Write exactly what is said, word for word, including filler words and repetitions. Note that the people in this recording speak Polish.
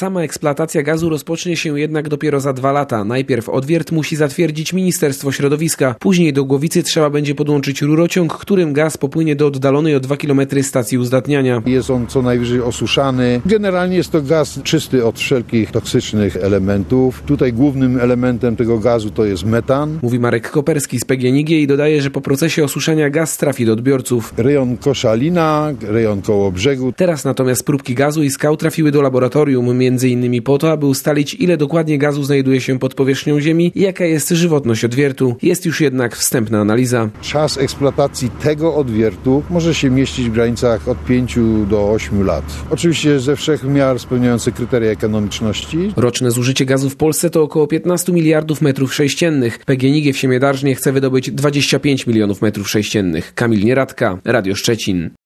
Sama eksploatacja gazu rozpocznie się jednak dopiero za dwa lata. Najpierw odwiert musi zatwierdzić Ministerstwo Środowiska. Później do Głowicy trzeba będzie podłączyć rurociąg, którym gaz popłynie do oddalonej o dwa kilometry stacji uzdatniania. Jest on co najwyżej osuszany. Generalnie jest to gaz czysty od wszelkich toksycznych elementów. Tutaj głównym elementem tego gazu to jest metan. Mówi Marek Koperski z P G N I G i dodaje, że po procesie osuszania gaz trafi do odbiorców. Rejon Koszalina, rejon Kołobrzegu. Teraz natomiast próbki gazu i skał trafiły do laboratorium, między innymi po to, aby ustalić, ile dokładnie gazu znajduje się pod powierzchnią Ziemi i jaka jest żywotność odwiertu. Jest już jednak wstępna analiza. Czas eksploatacji tego odwiertu może się mieścić w granicach od pięciu do ośmiu lat. Oczywiście ze wszech miar spełniające kryteria ekonomiczności. Roczne zużycie gazu w Polsce to około piętnaście miliardów metrów sześciennych. P G N I G w Siemiadarzni chce wydobyć dwadzieścia pięć milionów metrów sześciennych. Kamil Nieradka, Radio Szczecin.